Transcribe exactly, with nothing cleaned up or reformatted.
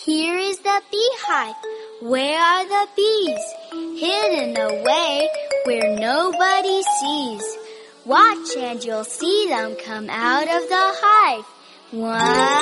Here is the beehive. Where are the bees? Hidden away where nobody sees. Watch and you'll see them come out of the hive. One,